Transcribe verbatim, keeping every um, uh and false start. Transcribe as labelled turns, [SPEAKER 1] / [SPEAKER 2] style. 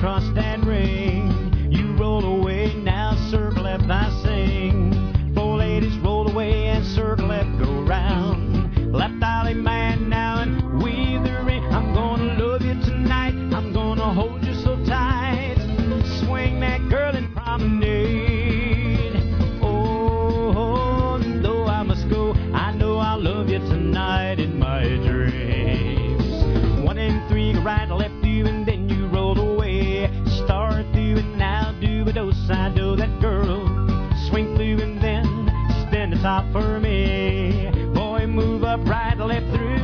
[SPEAKER 1] across that ring. You roll away, now circle left, I sing. Four ladies roll away and circle left, go round. Left alley man now and weave the ring. I'm gonna love you tonight, I'm gonna hold you so tight. Swing that girl and promenade. Oh, though I must go, I know I'll love you tonight in my dreams. One and three, go right, left you, and then you roll away. Start through and now do a do side do that girl. Swing through and then spin the top for me. Boy, move up right, left through.